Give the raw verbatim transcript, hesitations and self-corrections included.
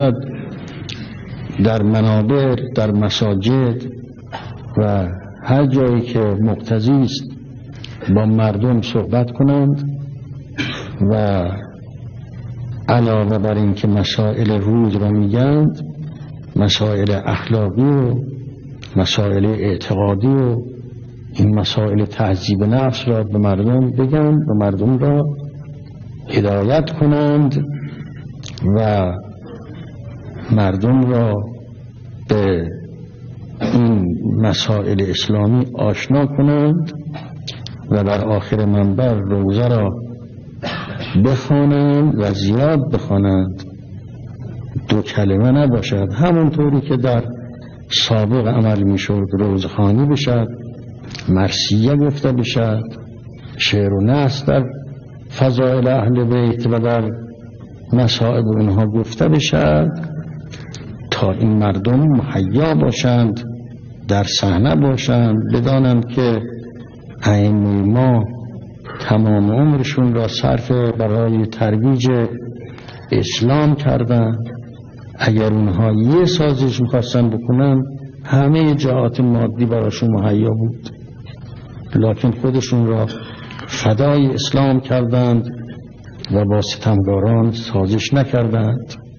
در منابر، در مساجد و هر جایی که مقتضی است با مردم صحبت کنند و علاوه بر این که مسائل روز را میگند، مسائل اخلاقی و مسائل اعتقادی و این مسائل تهذیب نفس را به مردم بگن و مردم را هدایت کنند و مردم را به این مسائل اسلامی آشنا کنند و در آخر منبر روزه را بخوانند و زیاد بخوانند، دو کلمه نباشد، همونطوری که در سابق عمل میشد، روزخوانی بشد، مرثیه گفته بشد، شعر و نثر در فضائل اهل بیت و در مصائب اونها گفته بشد تا این مردم مهیا باشند، در صحنه باشند، بدانند که ائمه ما تمام عمرشون را صرف برای ترویج اسلام کردند. اگر اونها یه سازش میخواستن بکنن همه جهات مادی براشون مهیا بود، لکن خودشون را فدای اسلام کردند و با ستمگاران سازش نکردند.